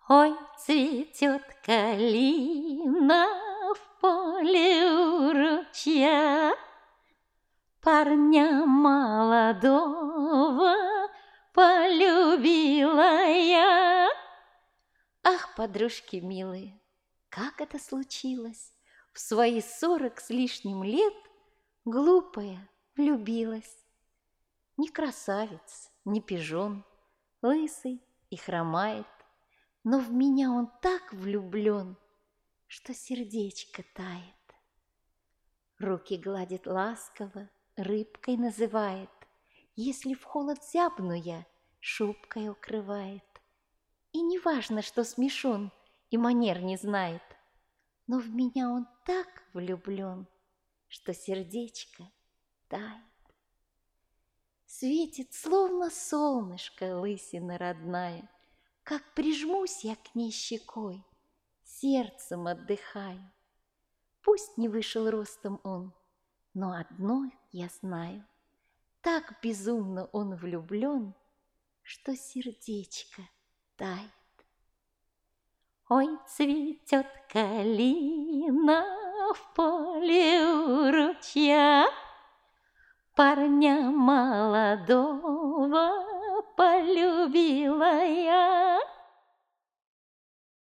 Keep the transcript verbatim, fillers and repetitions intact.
Ой, цветет калина в поле у ручья, парня молодого полюбила я. Ах, подружки милые, как это случилось? В свои сорок с лишним лет глупая влюбилась. Ни красавец, ни пижон, лысый и хромает, но в меня он так влюблен, что сердечко тает. Руки гладит ласково, рыбкой называет, если в холод зябну я, шубкой укрывает. И не важно, что смешон и манер не знает, но в меня он так влюблен, что сердечко тает. Светит, словно солнышко, лысина родная, как прижмусь я к ней щекой, сердцем отдыхаю. Пусть не вышел ростом он, но одно я знаю, так безумно он влюблен, что сердечко тает. Ой, цветет калина в поле у ручья, парня молодого полюбила я.